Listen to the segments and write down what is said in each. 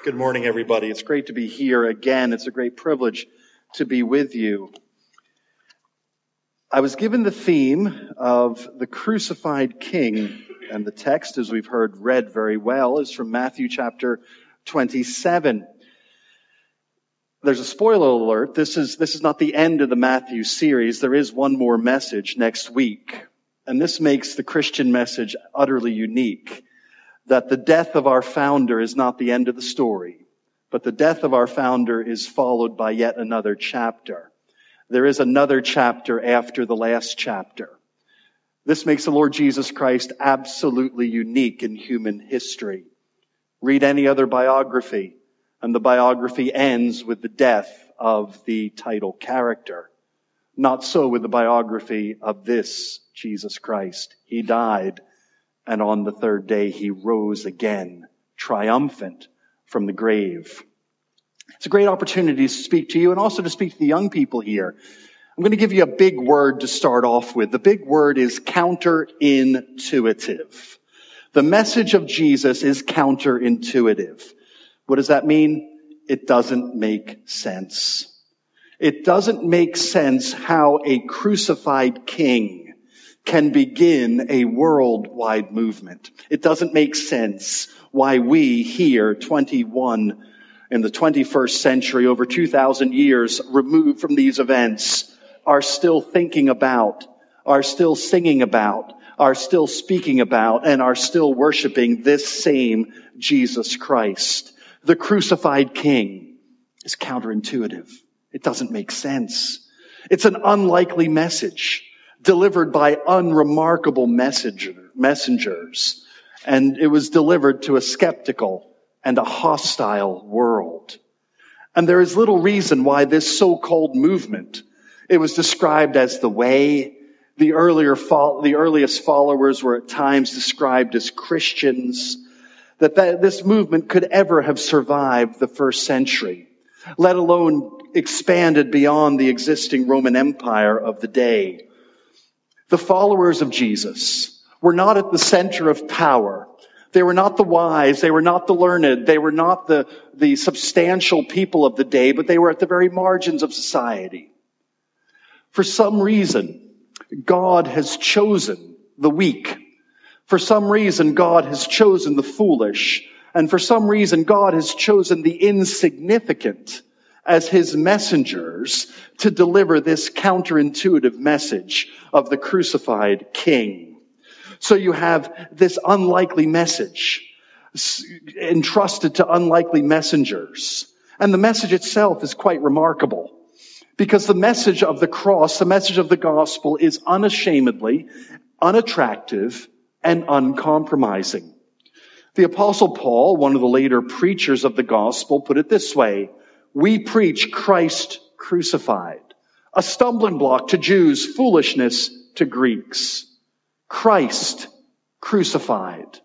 Good morning, everybody. It's great to be here again. It's a great privilege to be with you. I was given the theme of the crucified King, and the text, as we've heard read very well, is from Matthew chapter 27. There's a spoiler alert. This is not the end of the Matthew series. There is one more message next week, and this makes the Christian message utterly unique. That the death of our founder is not the end of the story, but the death of our founder is followed by yet another chapter. There is another chapter after the last chapter. This makes the Lord Jesus Christ absolutely unique in human history. Read any other biography, and the biography ends with the death of the title character. Not so with the biography of this Jesus Christ. He died. And on the third day, he rose again, triumphant from the grave. It's a great opportunity to speak to you and also to speak to the young people here. I'm going to give you a big word to start off with. The big word is counterintuitive. The message of Jesus is counterintuitive. What does that mean? It doesn't make sense. It doesn't make sense how a crucified king can begin a worldwide movement. It doesn't make sense why we here, 21 in the 21st century, over 2,000 years removed from these events, are still thinking about, are still singing about, are still speaking about, and are still worshiping this same Jesus Christ. The crucified King is counterintuitive. It doesn't make sense. It's an unlikely message, delivered by unremarkable messengers. And it was delivered to a skeptical and a hostile world. And there is little reason why this so-called movement, it was described as the way. The earliest followers were at times described as Christians. That this movement could ever have survived the first century, let alone expanded beyond the existing Roman Empire of the day. The followers of Jesus were not at the center of power. They were not the wise. They were not the learned. They were not the substantial people of the day, but they were at the very margins of society. For some reason, God has chosen the weak. For some reason, God has chosen the foolish. And for some reason, God has chosen the insignificant as his messengers to deliver this counterintuitive message of the crucified King. So you have this unlikely message entrusted to unlikely messengers. And the message itself is quite remarkable because the message of the cross, the message of the gospel is unashamedly unattractive and uncompromising. The Apostle Paul, one of the later preachers of the gospel, put it this way: we preach Christ crucified, a stumbling block to Jews, foolishness to Greeks. Christ crucified.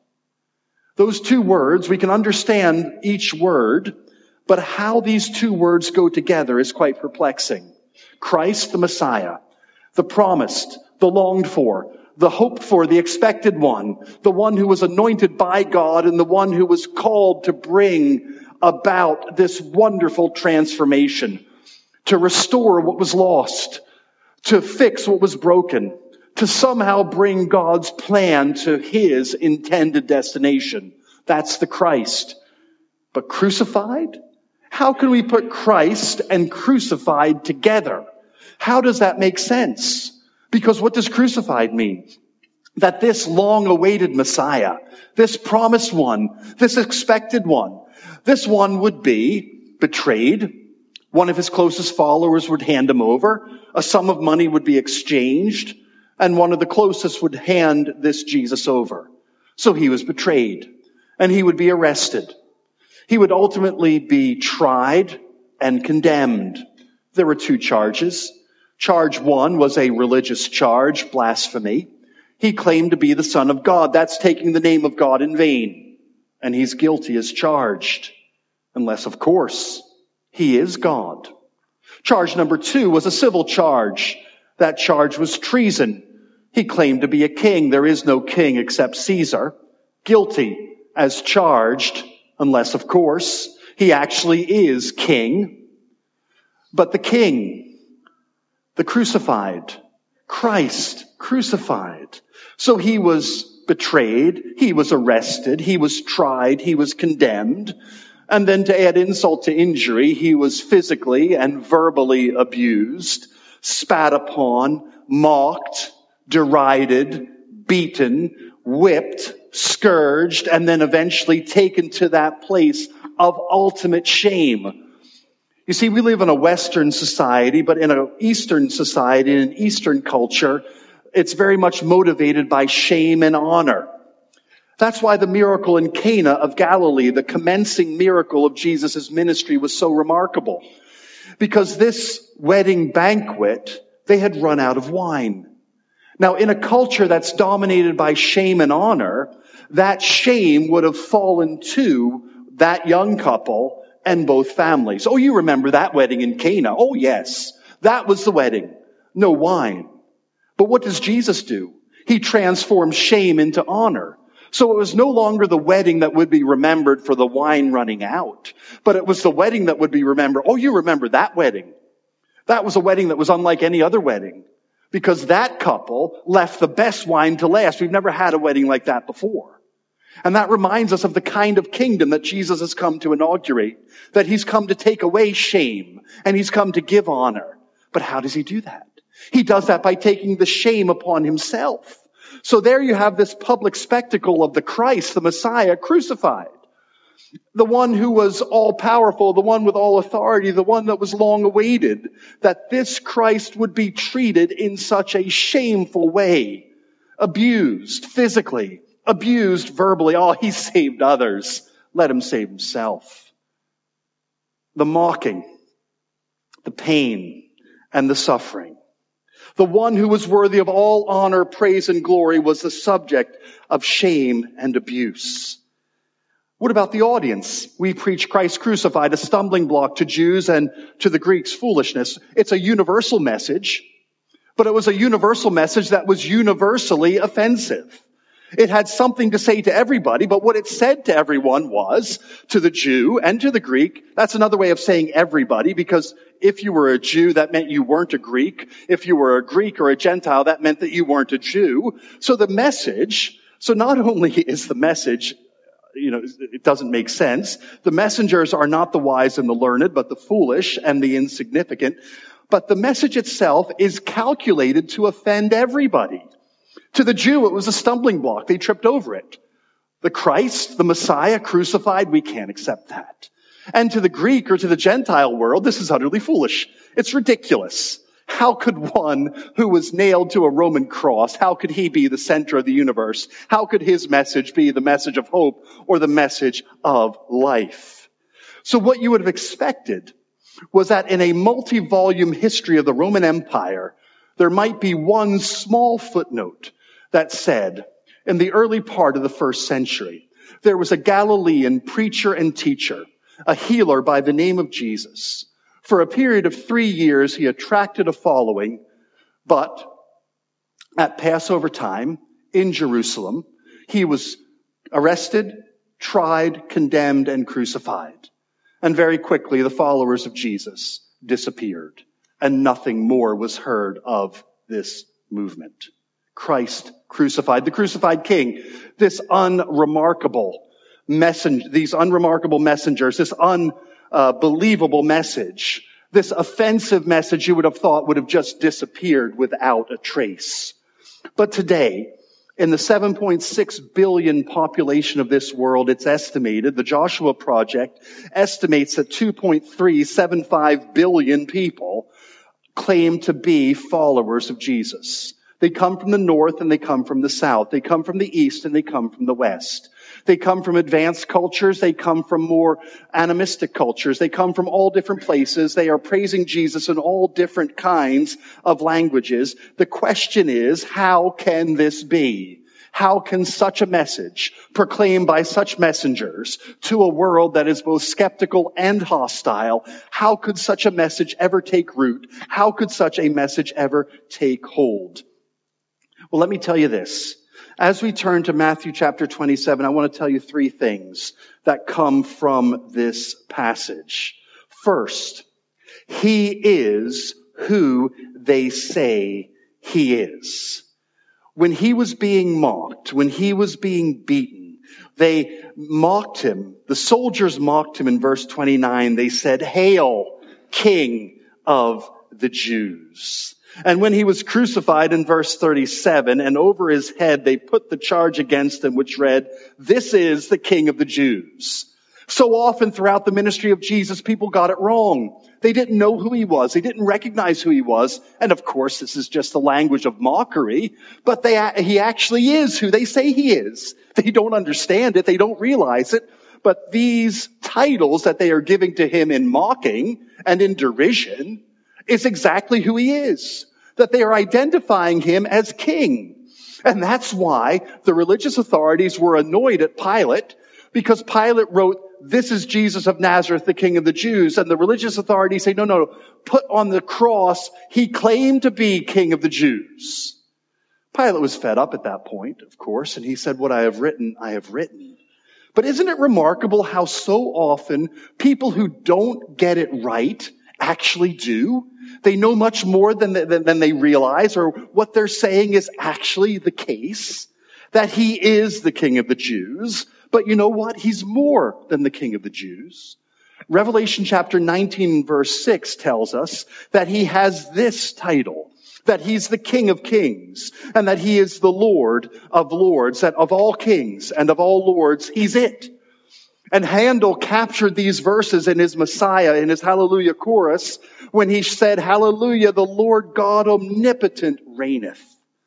Those two words, we can understand each word, but how these two words go together is quite perplexing. Christ, the Messiah, the promised, the longed for, the hoped for, the expected one, the one who was anointed by God and the one who was called to bring about this wonderful transformation, to restore what was lost, to fix what was broken, to somehow bring God's plan to his intended destination. That's the Christ. But crucified? How can we put Christ and crucified together? How does that make sense? Because what does crucified mean? That this long-awaited Messiah, this promised one, this expected one, this one would be betrayed. One of his closest followers would hand him over. A sum of money would be exchanged. And one of the closest would hand this Jesus over. So he was betrayed. And he would be arrested. He would ultimately be tried and condemned. There were two charges. Charge one was a religious charge, blasphemy. He claimed to be the Son of God. That's taking the name of God in vain. And he's guilty as charged. Unless, of course, he is God. Charge number two was a civil charge. That charge was treason. He claimed to be a king. There is no king except Caesar. Guilty as charged, unless, of course, He actually is king, but the king, the crucified, Christ crucified. So he was betrayed, he was arrested, he was tried, he was condemned, and then to add insult to injury, he was physically and verbally abused, spat upon, mocked, derided, beaten, whipped, scourged, and then eventually taken to that place of ultimate shame. You see, we live in a Western society, but in an Eastern society, in an Eastern culture, it's very much motivated by shame and honor. That's why the miracle in Cana of Galilee, the commencing miracle of Jesus' ministry, was so remarkable. Because this wedding banquet, they had run out of wine. Now, in a culture that's dominated by shame and honor, that shame would have fallen to that young couple and both families. Oh, you remember that wedding in Cana? Oh, yes. That was the wedding. No wine. But what does Jesus do? He transforms shame into honor. So it was no longer the wedding that would be remembered for the wine running out, but it was the wedding that would be remembered. Oh, you remember that wedding? That was a wedding that was unlike any other wedding, because that couple left the best wine to last. We've never had a wedding like that before. And that reminds us of the kind of kingdom that Jesus has come to inaugurate, that he's come to take away shame and he's come to give honor. But how does he do that? He does that by taking the shame upon himself. So there you have this public spectacle of the Christ, the Messiah, crucified. The one who was all-powerful, the one with all authority, the one that was long awaited, that this Christ would be treated in such a shameful way. Abused physically, abused verbally. Oh, he saved others. Let him save himself. The mocking, the pain, and the suffering. The one who was worthy of all honor, praise, and glory was the subject of shame and abuse. What about the audience? We preach Christ crucified, a stumbling block to Jews and to the Greeks, foolishness. It's a universal message, but it was a universal message that was universally offensive. It had something to say to everybody, but what it said to everyone was, to the Jew and to the Greek, that's another way of saying everybody, because if you were a Jew, that meant you weren't a Greek. If you were a Greek or a Gentile, that meant that you weren't a Jew. So the message, so not only is the message, it doesn't make sense. The messengers are not the wise and the learned, but the foolish and the insignificant. But the message itself is calculated to offend everybody. To the Jew, it was a stumbling block. They tripped over it. The Christ, the Messiah, crucified, we can't accept that. And to the Greek or to the Gentile world, this is utterly foolish. It's ridiculous. How could one who was nailed to a Roman cross, how could he be the center of the universe? How could his message be the message of hope or the message of life? So what you would have expected was that in a multi-volume history of the Roman Empire, there might be one small footnote that said, in the early part of the first century, there was a Galilean preacher and teacher, a healer by the name of Jesus. For a period of 3 years, he attracted a following, but at Passover time in Jerusalem, he was arrested, tried, condemned, and crucified. And very quickly, the followers of Jesus disappeared, and nothing more was heard of this movement. Christ crucified, the crucified King, this unremarkable messenger, these unremarkable messengers, this unbelievable message, this offensive message you would have thought would have just disappeared without a trace. But today, in the 7.6 billion population of this world, it's estimated, the Joshua Project estimates that 2.375 billion people claim to be followers of Jesus. They come from the north and they come from the south. They come from the east and they come from the west. They come from advanced cultures. They come from more animistic cultures. They come from all different places. They are praising Jesus in all different kinds of languages. The question is, how can this be? How can such a message, proclaimed by such messengers to a world that is both skeptical and hostile, how could such a message ever take root? How could such a message ever take hold? Well, let me tell you this. As we turn to Matthew chapter 27, I want to tell you three things that come from this passage. First, he is who they say he is. When he was being mocked, when he was being beaten, they mocked him. The soldiers mocked him in verse 29. They said, "Hail, King of the Jews." And when he was crucified in verse 37, and over his head they put the charge against him, which read, "This is the King of the Jews." So often throughout the ministry of Jesus, people got it wrong. They didn't know who he was. They didn't recognize who he was. And of course, this is just the language of mockery, but he actually is who they say he is. They don't understand it. They don't realize it. But these titles that they are giving to him in mocking and in derision is exactly who he is. That they are identifying him as king. And that's why the religious authorities were annoyed at Pilate, because Pilate wrote, "This is Jesus of Nazareth, the King of the Jews." And the religious authorities say, no, put on the cross, he claimed to be King of the Jews. Pilate was fed up at that point, of course, and he said, "What I have written, I have written." But isn't it remarkable how so often people who don't get it right actually do? They know much more than they realize, or what they're saying is actually the case, that he is the King of the Jews. But you know what? He's more than the King of the Jews. Revelation chapter 19 verse 6 tells us that he has this title, that he's the King of Kings, and that he is the Lord of Lords, that of all kings and of all lords, he's it. And Handel captured these verses in his Messiah, in his Hallelujah chorus, when he said, "Hallelujah, the Lord God omnipotent reigneth."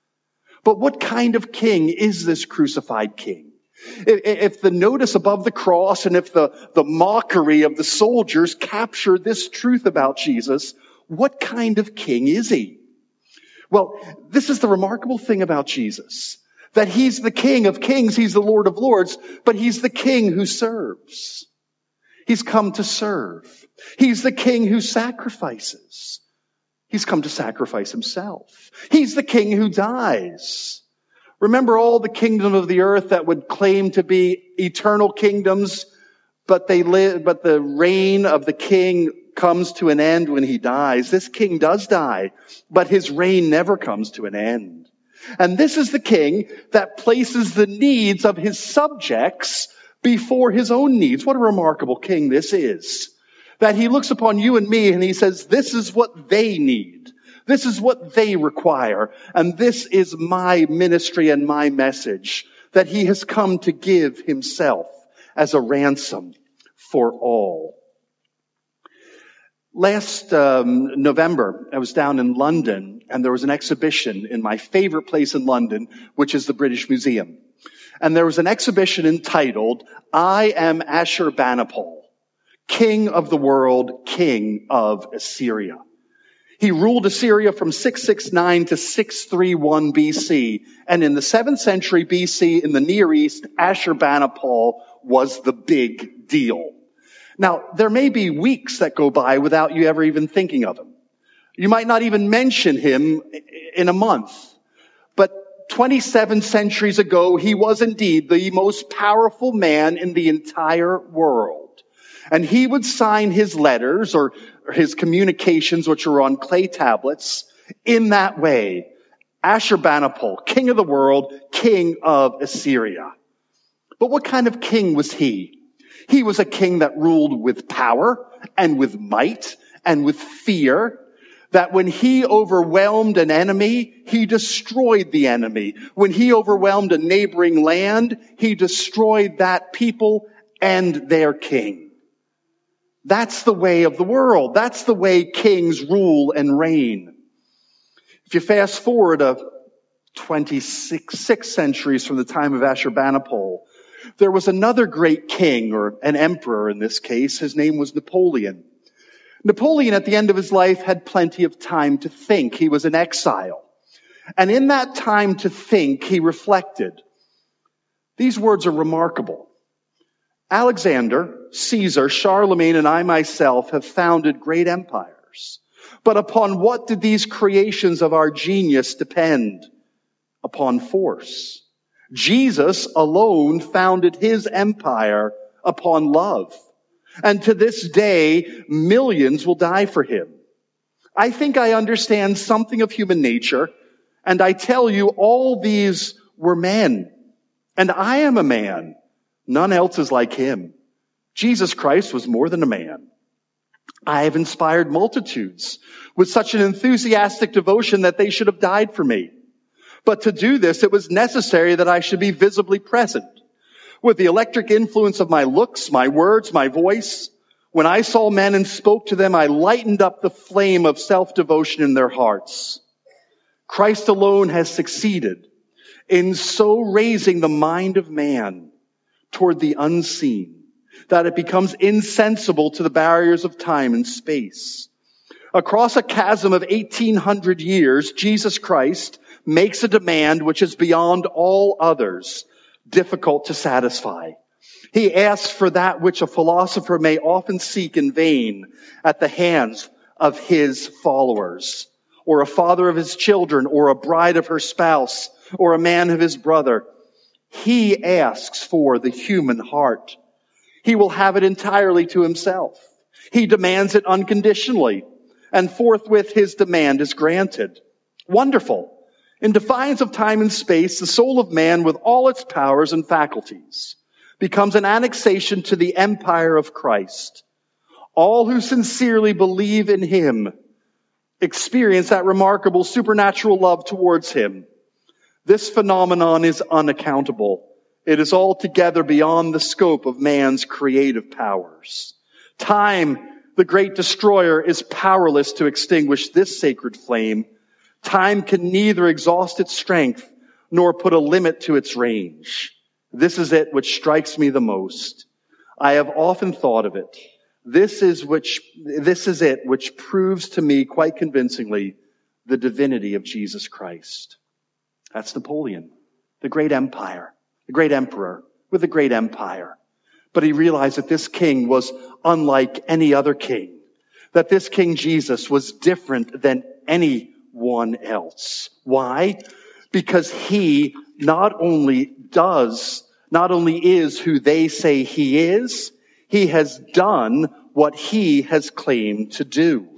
But what kind of king is this crucified king? If the notice above the cross and if the mockery of the soldiers capture this truth about Jesus, what kind of king is he? Well, this is the remarkable thing about Jesus, that he's the King of Kings, he's the Lord of Lords, but he's the King who serves. He's come to serve. He's the King who sacrifices. He's come to sacrifice himself. He's the King who dies. Remember all the kingdoms of the earth that would claim to be eternal kingdoms, but the reign of the king comes to an end when he dies. This king does die, but his reign never comes to an end. And this is the king that places the needs of his subjects before his own needs. What a remarkable king this is. That he looks upon you and me and he says, this is what they need. This is what they require. And this is my ministry and my message, that he has come to give himself as a ransom for all. Last November, I was down in London, and there was an exhibition in my favorite place in London, which is the British Museum. And there was an exhibition entitled, "I Am Ashurbanipal, King of the World, King of Assyria." He ruled Assyria from 669 to 631 BC. And in the 7th century BC in the Near East, Ashurbanipal was the big deal. Now, there may be weeks that go by without you ever even thinking of him. You might not even mention him in a month. But 27 centuries ago, he was indeed the most powerful man in the entire world. And he would sign his letters or his communications, which were on clay tablets, in that way. Ashurbanipal, king of the world, king of Assyria. But what kind of king was he? He was a king that ruled with power and with might and with fear, that when he overwhelmed an enemy, he destroyed the enemy. When he overwhelmed a neighboring land, he destroyed that people and their king. That's the way of the world. That's the way kings rule and reign. If you fast forward 26 centuries from the time of Ashurbanipal, there was another great king, or an emperor in this case. His name was Napoleon. Napoleon, at the end of his life, had plenty of time to think. He was in exile. And in that time to think, he reflected. These words are remarkable. Alexander, Caesar, Charlemagne, and I myself have founded great empires. But upon what did these creations of our genius depend? Upon force. Jesus alone founded his empire upon love. And to this day, millions will die for him. I think I understand something of human nature, and I tell you all these were men. And I am a man. None else is like him. Jesus Christ was more than a man. I have inspired multitudes with such an enthusiastic devotion that they should have died for me. But to do this, it was necessary that I should be visibly present. With the electric influence of my looks, my words, my voice, when I saw men and spoke to them, I lightened up the flame of self-devotion in their hearts. Christ alone has succeeded in so raising the mind of man toward the unseen that it becomes insensible to the barriers of time and space. Across a chasm of 1,800 years, Jesus Christ makes a demand which is beyond all others, difficult to satisfy. He asks for that which a philosopher may often seek in vain at the hands of his followers, or a father of his children, or a bride of her spouse, or a man of his brother. He asks for the human heart. He will have it entirely to himself. He demands it unconditionally, and forthwith his demand is granted. Wonderful. In defiance of time and space, the soul of man, with all its powers and faculties, becomes an annexation to the empire of Christ. All who sincerely believe in him experience that remarkable supernatural love towards him. This phenomenon is unaccountable. It is altogether beyond the scope of man's creative powers. Time, the great destroyer, is powerless to extinguish this sacred flame. Time can neither exhaust its strength nor put a limit to its range. This is it which strikes me the most. I have often thought of it. This is it which proves to me quite convincingly the divinity of Jesus Christ. That's Napoleon, the great empire, the great emperor with a great empire. But he realized that this king was unlike any other king, that this King Jesus was different than anyone else. Why? Because he not only is who they say he is, he has done what he has claimed to do.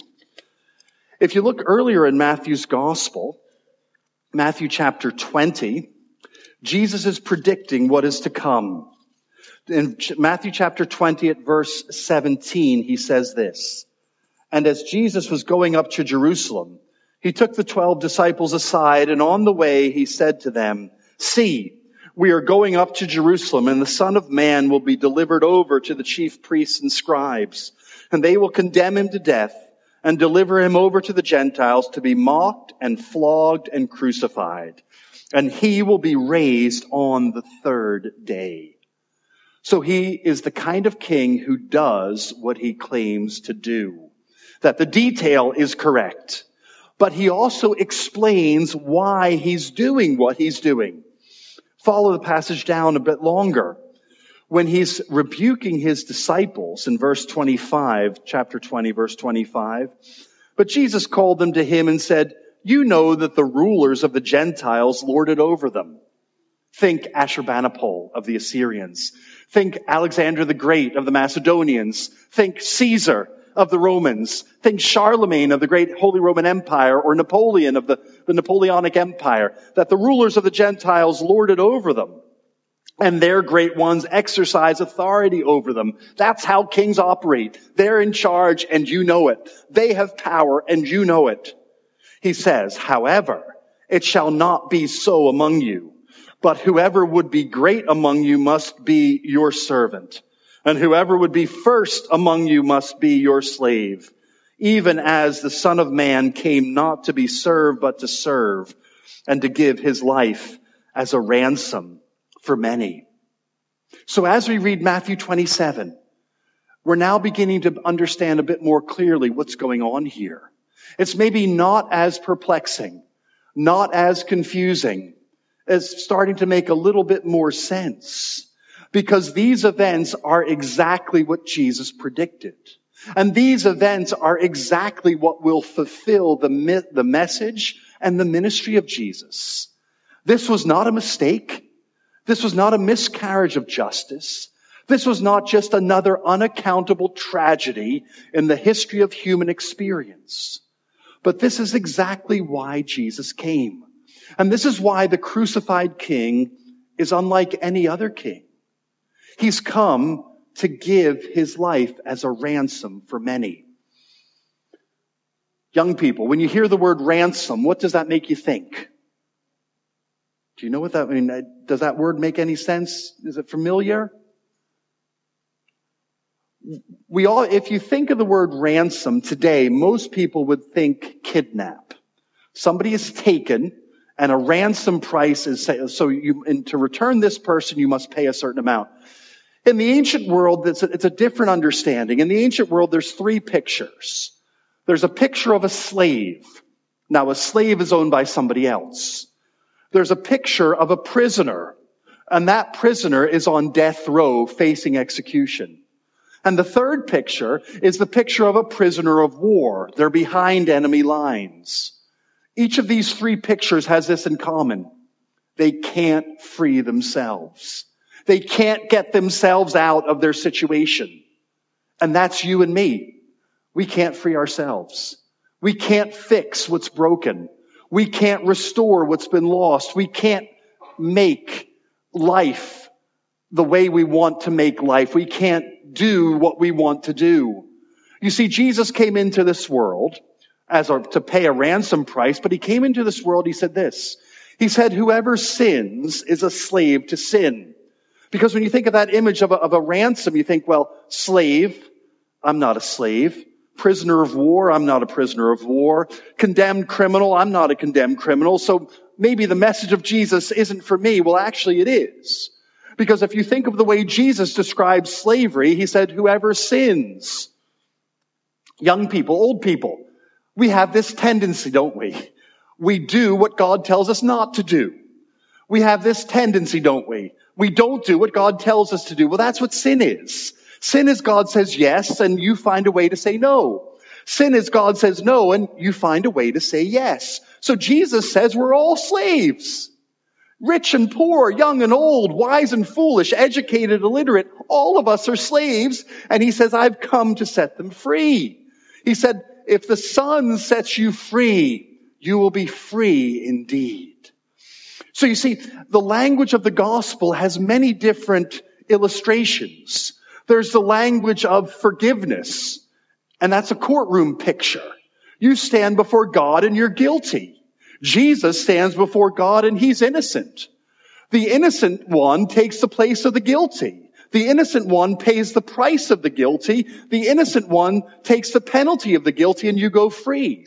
If you look earlier in Matthew's gospel, Matthew chapter 20, Jesus is predicting what is to come. In Matthew chapter 20 at verse 17, he says this, "And as Jesus was going up to Jerusalem, he took the 12 disciples aside, and on the way he said to them, 'See, we are going up to Jerusalem, and the Son of Man will be delivered over to the chief priests and scribes, and they will condemn him to death and deliver him over to the Gentiles to be mocked and flogged and crucified. And he will be raised on the third day.'" So he is the kind of king who does what he claims to do. That the detail is correct, but he also explains why he's doing what he's doing. Follow the passage down a bit longer. When he's rebuking his disciples in verse 25, chapter 20, verse 25, "But Jesus called them to him and said, 'You know that the rulers of the Gentiles lord it over them.'" Think Ashurbanipal of the Assyrians. Think Alexander the Great of the Macedonians. Think Caesar of the Romans. Think Charlemagne of the great Holy Roman Empire, or Napoleon of the Napoleonic Empire, that the rulers of the Gentiles lorded over them, and their great ones exercise authority over them. That's how kings operate. They're in charge, and you know it. They have power, and you know it. He says, "However, it shall not be so among you, but whoever would be great among you must be your servant. And whoever would be first among you must be your slave, even as the Son of Man came not to be served, but to serve, and to give his life as a ransom for many." So as we read Matthew 27, we're now beginning to understand a bit more clearly what's going on here. It's maybe not as perplexing, not as confusing, as starting to make a little bit more sense. Because these events are exactly what Jesus predicted. And these events are exactly what will fulfill the message and the ministry of Jesus. This was not a mistake. This was not a miscarriage of justice. This was not just another unaccountable tragedy in the history of human experience. But this is exactly why Jesus came. And this is why the crucified king is unlike any other king. He's come to give his life as a ransom for many. Young people, when you hear the word ransom, what does that make you think? Do you know what that means? Does that word make any sense? Is it familiar? If you think of the word ransom today, most people would think kidnap. Somebody is taken, and a ransom price is, to return this person, you must pay a certain amount. In the ancient world, it's a different understanding. In the ancient world, there's three pictures. There's a picture of a slave. Now, a slave is owned by somebody else. There's a picture of a prisoner, and that prisoner is on death row facing execution. And the third picture is the picture of a prisoner of war. They're behind enemy lines. Each of these three pictures has this in common. They can't free themselves. They can't get themselves out of their situation. And that's you and me. We can't free ourselves. We can't fix what's broken. We can't restore what's been lost. We can't make life the way we want to make life. We can't do what we want to do. You see, Jesus came into this world to pay a ransom price, but he came into this world, he said this. He said, whoever sins is a slave to sin. Because when you think of that image of a ransom, you think, well, slave, I'm not a slave. Prisoner of war, I'm not a prisoner of war. Condemned criminal, I'm not a condemned criminal. So maybe the message of Jesus isn't for me. Well, actually it is. Because if you think of the way Jesus describes slavery, he said, whoever sins. Young people, old people, we have this tendency, don't we? We do what God tells us not to do. We have this tendency, don't we? We don't do what God tells us to do. Well, that's what sin is. Sin is God says yes, and you find a way to say no. Sin is God says no, and you find a way to say yes. So Jesus says we're all slaves. Rich and poor, young and old, wise and foolish, educated, illiterate, all of us are slaves. And he says, I've come to set them free. He said, if the Son sets you free, you will be free indeed. So you see, the language of the gospel has many different illustrations. There's the language of forgiveness, and that's a courtroom picture. You stand before God and you're guilty. Jesus stands before God and he's innocent. The innocent one takes the place of the guilty. The innocent one pays the price of the guilty. The innocent one takes the penalty of the guilty, and you go free.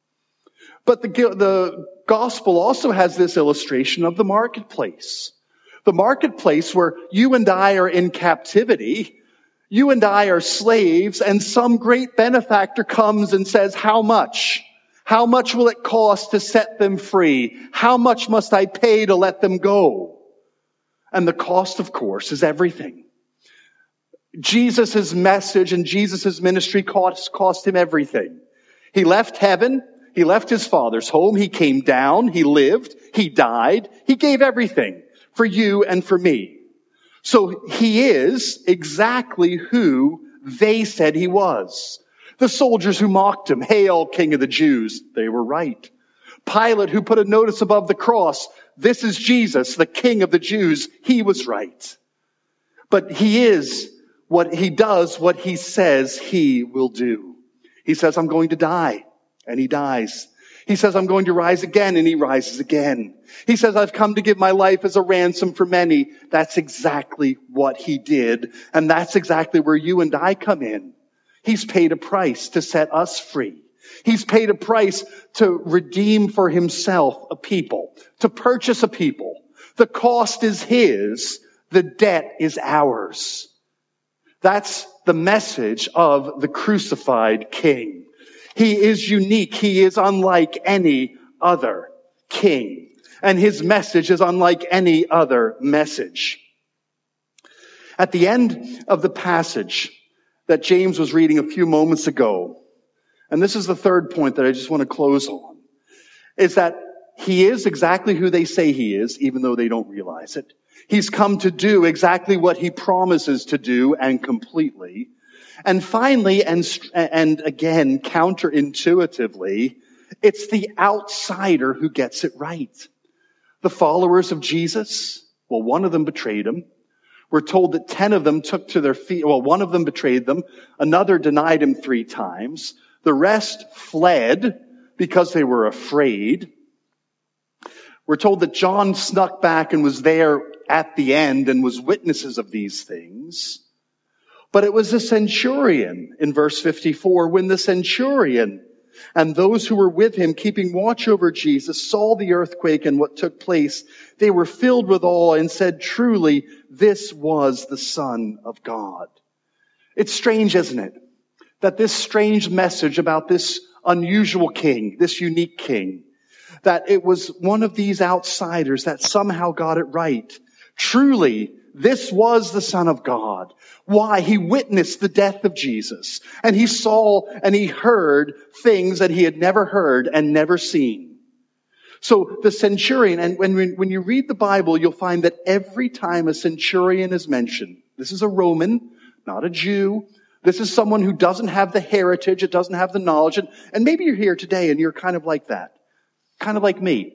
But the gospel also has this illustration of the marketplace. The marketplace where you and I are in captivity. You and I are slaves, and some great benefactor comes and says, how much? How much will it cost to set them free? How much must I pay to let them go? And the cost, of course, is everything. Jesus' message and Jesus' ministry cost him everything. He left heaven. He left his Father's home. He came down. He lived. He died. He gave everything for you and for me. So he is exactly who they said he was. The soldiers who mocked him, "Hail, King of the Jews," they were right. Pilate, who put a notice above the cross, "This is Jesus, the King of the Jews," he was right. But he is what he does, what he says he will do. He says, I'm going to die, and he dies. He says, I'm going to rise again, and he rises again. He says, I've come to give my life as a ransom for many. That's exactly what he did, and that's exactly where you and I come in. He's paid a price to set us free. He's paid a price to redeem for himself a people, to purchase a people. The cost is his, the debt is ours. That's the message of the crucified King. He is unique. He is unlike any other king. And his message is unlike any other message. At the end of the passage that James was reading a few moments ago, and this is the third point that I just want to close on, is that he is exactly who they say he is, even though they don't realize it. He's come to do exactly what he promises to do, and completely. And finally, and again, counterintuitively, it's the outsider who gets it right. The followers of Jesus, well, one of them betrayed him. We're told that 10 of them took to their feet. Well, one of them betrayed them. Another denied him 3 times. The rest fled because they were afraid. We're told that John snuck back and was there at the end and was witnesses of these things. But it was the centurion in verse 54, when the centurion and those who were with him keeping watch over Jesus saw the earthquake and what took place, they were filled with awe and said, truly, this was the Son of God. It's strange, isn't it? That this strange message about this unusual king, this unique king, that it was one of these outsiders that somehow got it right. Truly, this was the Son of God. Why? He witnessed the death of Jesus, and he saw and he heard things that he had never heard and never seen. So the centurion, and when you read the Bible, you'll find that every time a centurion is mentioned, this is a Roman, not a Jew. This is someone who doesn't have the heritage, it doesn't have the knowledge, and maybe you're here today and you're kind of like that. Kind of like me.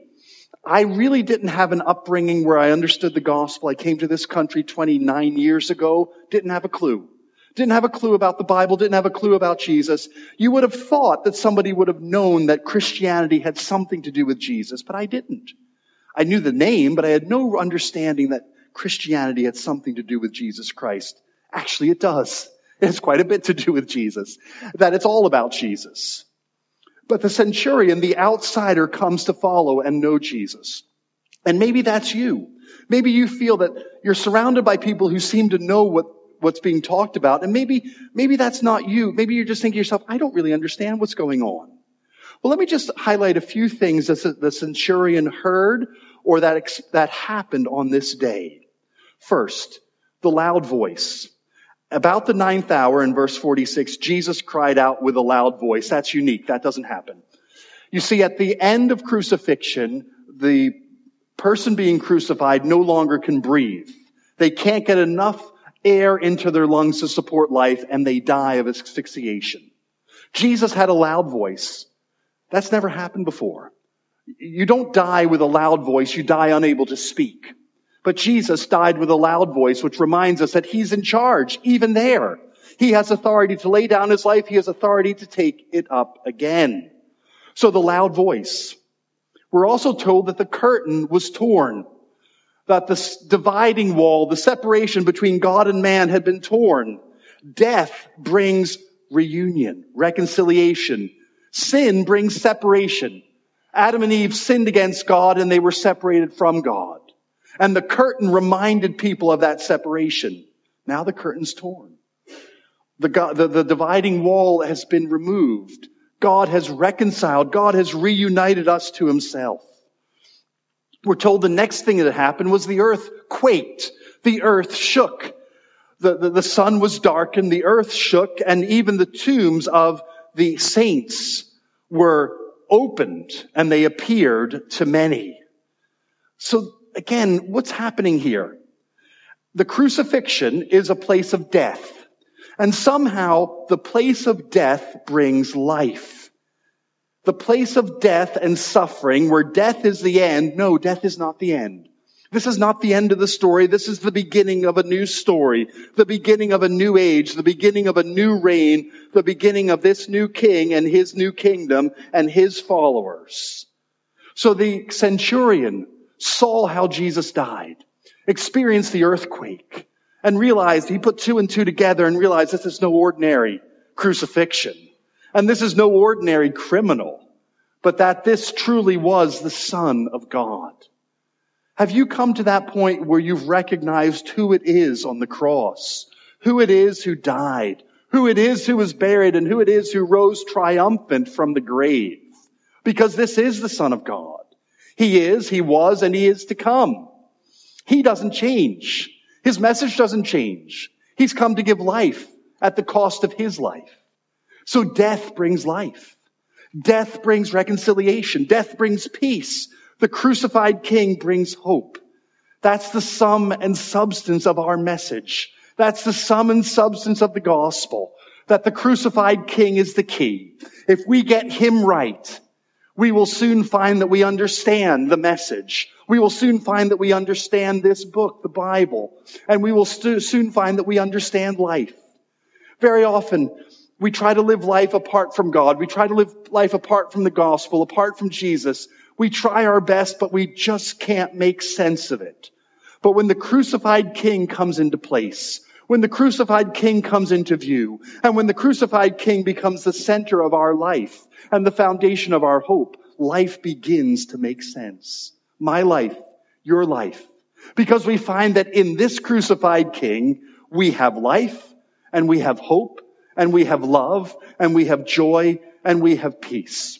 I really didn't have an upbringing where I understood the gospel. I came to this country 29 years ago, didn't have a clue. Didn't have a clue about the Bible, didn't have a clue about Jesus. You would have thought that somebody would have known that Christianity had something to do with Jesus, but I didn't. I knew the name, but I had no understanding that Christianity had something to do with Jesus Christ. Actually, it does. It has quite a bit to do with Jesus. That it's all about Jesus. But the centurion, the outsider, comes to follow and know Jesus. And maybe that's you. Maybe you feel that you're surrounded by people who seem to know what's being talked about. And maybe that's not you. Maybe you're just thinking to yourself, I don't really understand what's going on. Well, let me just highlight a few things that the centurion heard or that happened on this day. First, the loud voice. About the 9th hour in verse 46, Jesus cried out with a loud voice. That's unique. That doesn't happen. You see, at the end of crucifixion, the person being crucified no longer can breathe. They can't get enough air into their lungs to support life, and they die of asphyxiation. Jesus had a loud voice. That's never happened before. You don't die with a loud voice. You die unable to speak. But Jesus died with a loud voice, which reminds us that he's in charge, even there. He has authority to lay down his life. He has authority to take it up again. So the loud voice. We're also told that the curtain was torn, that the dividing wall, the separation between God and man had been torn. Death brings reunion, reconciliation. Sin brings separation. Adam and Eve sinned against God and they were separated from God. And the curtain reminded people of that separation. Now the curtain's torn. The dividing wall has been removed. God has reconciled. God has reunited us to himself. We're told the next thing that happened was the earth quaked. The earth shook. The sun was darkened. The earth shook. And even the tombs of the saints were opened. And they appeared to many. So again, what's happening here? The crucifixion is a place of death. And somehow the place of death brings life. The place of death and suffering, where death is the end. No, death is not the end. This is not the end of the story. This is the beginning of a new story. The beginning of a new age. The beginning of a new reign. The beginning of this new king and his new kingdom and his followers. So the centurion saw how Jesus died, experienced the earthquake, and realized, he put 2 and 2 together and realized this is no ordinary crucifixion. And this is no ordinary criminal, but that this truly was the Son of God. Have you come to that point where you've recognized who it is on the cross, who it is who died, who it is who was buried, and who it is who rose triumphant from the grave? Because this is the Son of God. He is, he was, and he is to come. He doesn't change. His message doesn't change. He's come to give life at the cost of his life. So death brings life. Death brings reconciliation. Death brings peace. The crucified king brings hope. That's the sum and substance of our message. That's the sum and substance of the gospel, that the crucified King is the key. If we get him right, we will soon find that we understand the message. We will soon find that we understand this book, the Bible, and we will soon find that we understand life. Very often, we try to live life apart from God. We try to live life apart from the gospel, apart from Jesus. We try our best, but we just can't make sense of it. But when the crucified King comes into place, when the crucified King comes into view, and when the crucified King becomes the center of our life and the foundation of our hope, life begins to make sense. My life, your life. Because we find that in this crucified King, we have life, and we have hope, and we have love, and we have joy, and we have peace.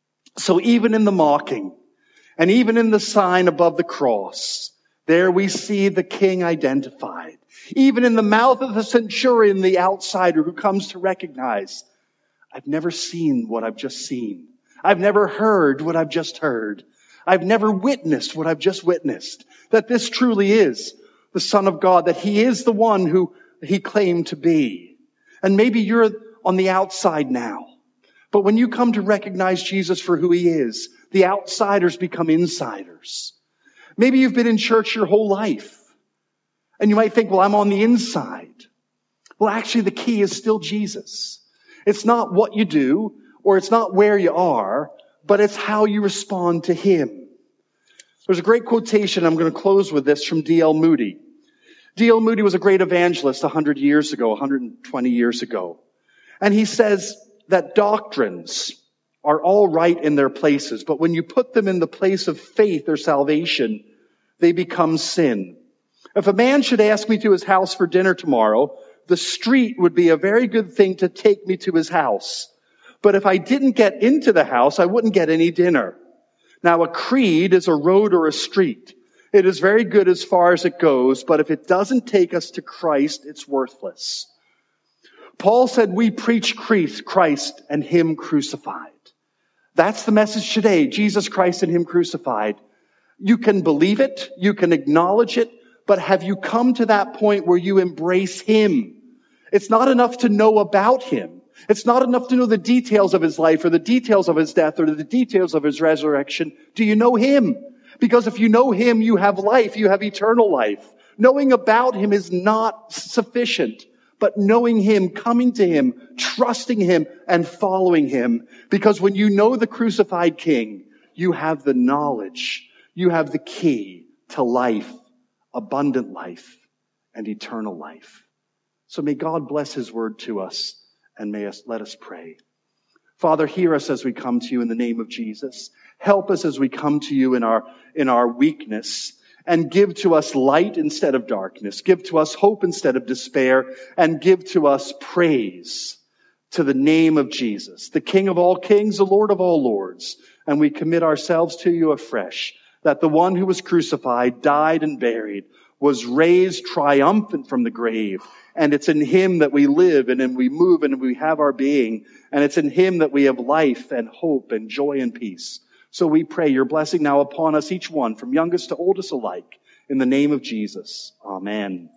So even in the mocking, and even in the sign above the cross, there we see the King identified. Even in the mouth of the centurion, the outsider who comes to recognize, I've never seen what I've just seen. I've never heard what I've just heard. I've never witnessed what I've just witnessed. That this truly is the Son of God, that he is the one who he claimed to be. And maybe you're on the outside now. But when you come to recognize Jesus for who he is, the outsiders become insiders. Maybe you've been in church your whole life. And you might think, well, I'm on the inside. Well, actually, the key is still Jesus. It's not what you do, or it's not where you are, but it's how you respond to him. There's a great quotation, I'm going to close with this, from D.L. Moody. D.L. Moody was a great evangelist 100 years ago, 120 years ago. And he says that doctrines are all right in their places, but when you put them in the place of faith or salvation, they become sin. If a man should ask me to his house for dinner tomorrow, the street would be a very good thing to take me to his house. But if I didn't get into the house, I wouldn't get any dinner. Now, a creed is a road or a street. It is very good as far as it goes, but if it doesn't take us to Christ, it's worthless. Paul said we preach Christ and him crucified. That's the message today, Jesus Christ and him crucified. You can believe it, you can acknowledge it, but have you come to that point where you embrace him? It's not enough to know about him. It's not enough to know the details of his life or the details of his death or the details of his resurrection. Do you know him? Because if you know him, you have life, you have eternal life. Knowing about him is not sufficient, but knowing him, coming to him, trusting him, and following him. Because when you know the crucified King, you have the knowledge, you have the key to life, abundant life, and eternal life. So may God bless his word to us, and let us pray. Father, hear us as we come to you in the name of Jesus. Help us as we come to you in our weakness, and give to us light instead of darkness. Give to us hope instead of despair, and give to us praise to the name of Jesus, the King of all kings, the Lord of all lords. And we commit ourselves to you afresh, that the one who was crucified, died and buried, was raised triumphant from the grave. And it's in him that we live and we move and we have our being. And it's in him that we have life and hope and joy and peace. So we pray your blessing now upon us, each one, from youngest to oldest alike, in the name of Jesus. Amen.